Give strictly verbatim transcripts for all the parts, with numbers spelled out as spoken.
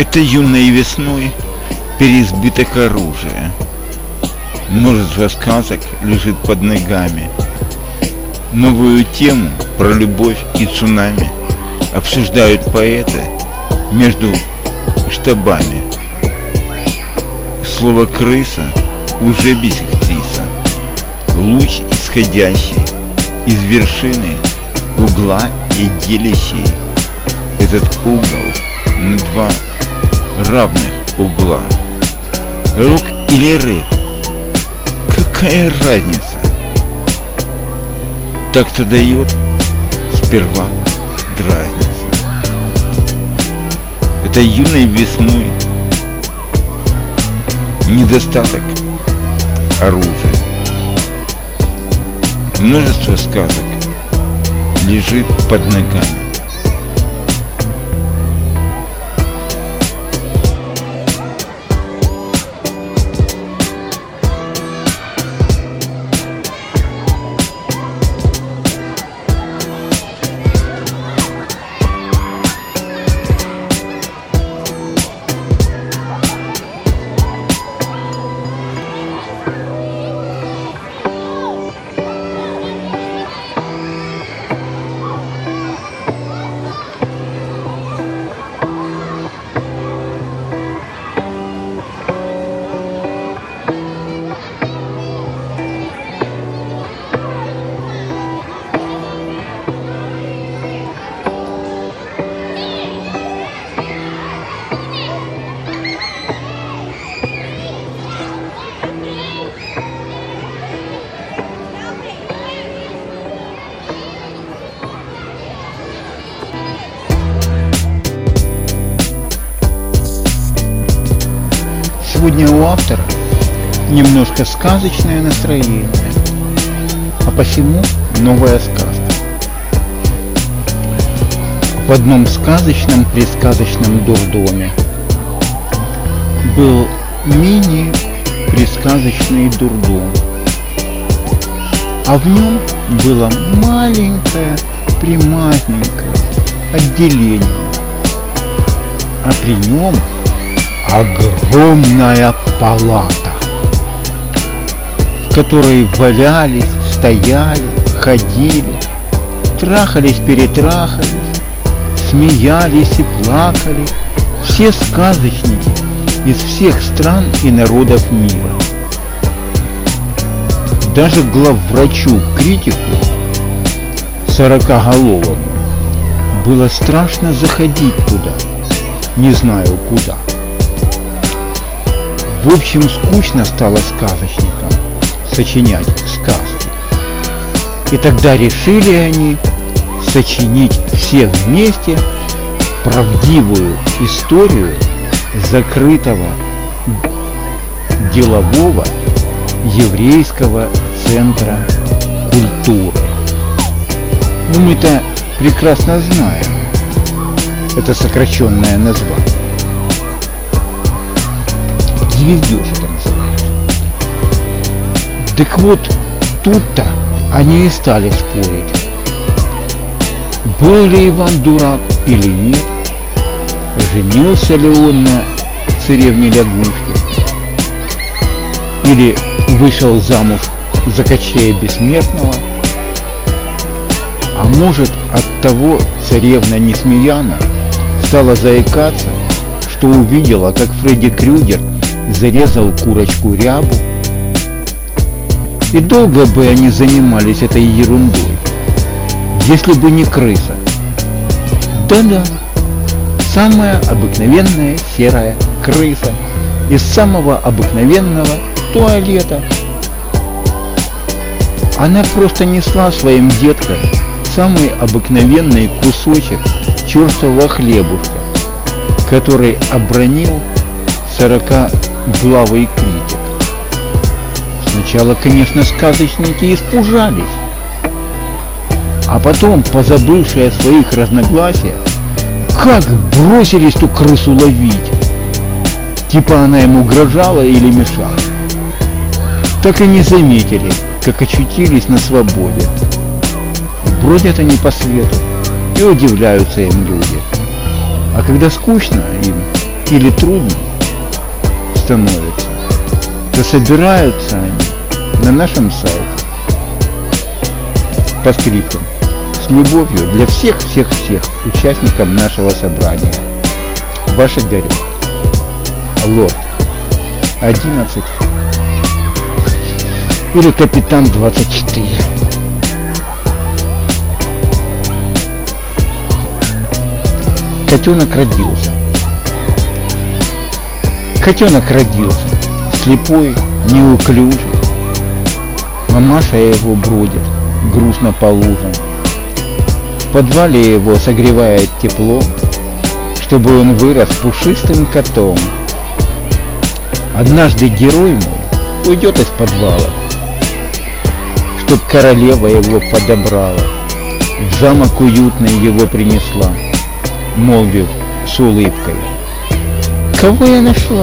Это юной весной переизбыток оружия. Множество сказок лежит под ногами. Новую тему про любовь и цунами обсуждают поэты между штабами. Слово «крыса» уже бесхитрится. Луч, исходящий из вершины угла и делящий этот угол на два равных угла. Рук или рыб? Какая разница? Так-то дает сперва дразнится. Это юной весной недостаток оружия. Множество сказок лежит под ногами. Сегодня у автора немножко сказочное настроение, а посему новая сказка. В одном сказочном присказочном дурдоме был мини-присказочный дурдом, а в нем было маленькое приматненькое отделение, а при нем огромная палата, в которой валялись, стояли, ходили, трахались-перетрахались, смеялись и плакали все сказочники из всех стран и народов мира. Даже главврачу-критику сорокаголовому было страшно заходить туда, не знаю куда. В общем, скучно стало сказочникам сочинять сказки. И тогда решили они сочинить все вместе правдивую историю закрытого делового еврейского центра культуры. Ну, мы-то прекрасно знаем это сокращенное название. Звездеж это называют. Так вот, тут-то они и стали спорить, был ли Иван дурак или нет, женился ли он на царевне Лягушке, или вышел замуж за Кощея Бессмертного, а может, от того царевна Несмеяна стала заикаться, что увидела, как Фредди Крюгер зарезал курочку Рябу. И долго бы они занимались этой ерундой, если бы не крыса. Да-да, самая обыкновенная серая крыса из самого обыкновенного туалета. Она просто несла своим деткам самый обыкновенный кусочек чертового хлебушка, который обронил сорокаглавый критик. Сначала, конечно, сказочники испужались, а потом, позабывшие о своих разногласиях, как бросились ту крысу ловить. Типа она им угрожала или мешала. Так и не заметили, как очутились на свободе. Бродят они по свету и удивляются им люди. А когда скучно им, или трудно становится, то собираются они на нашем сайте по скриптам с любовью для всех-всех-всех участников нашего собрания. Ваш Игорек. Лорд одиннадцать или Капитан двадцать четыре. Котенок родился. Котенок родился, слепой, неуклюжий. Мамаша его бродит грустно по лужам. В подвале его согревает тепло, чтобы он вырос пушистым котом. Однажды герой мой уйдет из подвала, чтоб королева его подобрала, в замок уютный его принесла, молвив с улыбкой: кого я нашла?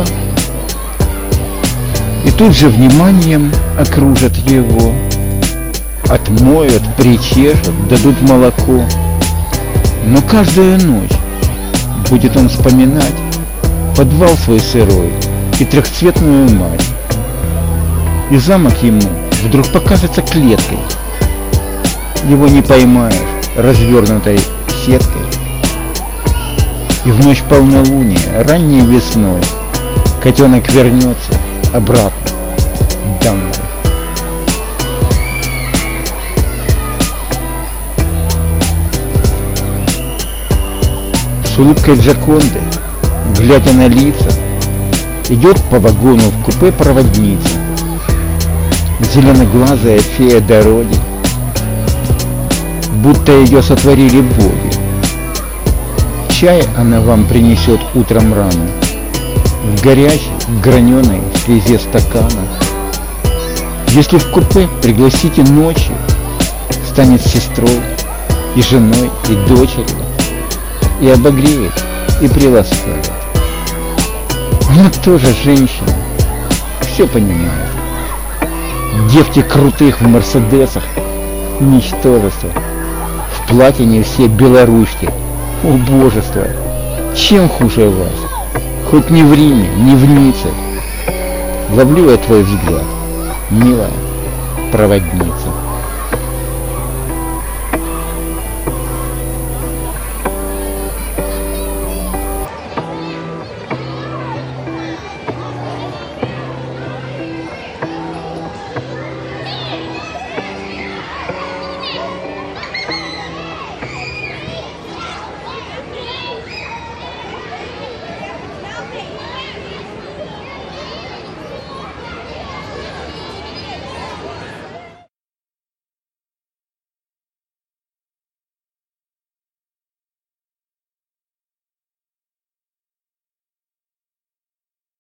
И тут же вниманием окружат его, отмоют, причешут, дадут молоко. Но каждую ночь будет он вспоминать подвал свой сырой и трехцветную мать. И замок ему вдруг покажется клеткой. Его не поймаешь развернутой сеткой. И в ночь полнолуния, ранней весной, котенок вернется обратно домой. С улыбкой Джаконды, глядя на лица, идет по вагону в купе проводница, зеленоглазая фея дороги, будто ее сотворили боги. Чай она вам принесет утром рано, в горячей, граненой слезе стакана. Если в купе пригласите ночью, станет сестрой и женой, и дочерью, и обогреет, и приласкает. Она тоже женщина, все понимает. Девки крутых в мерседесах, ничтожество, в платине все белоручки, убожество. Чем хуже вас? Хоть не в Риме, не в Ницце. Ловлю я твой взгляд, милая проводница.